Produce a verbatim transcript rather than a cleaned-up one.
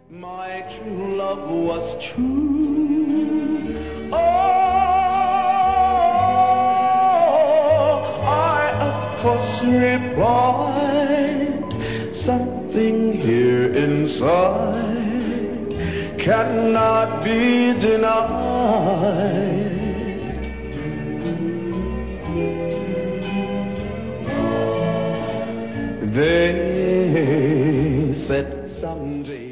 My true love was true. Oh, I of course replied, something here inside cannot be denied. They said someday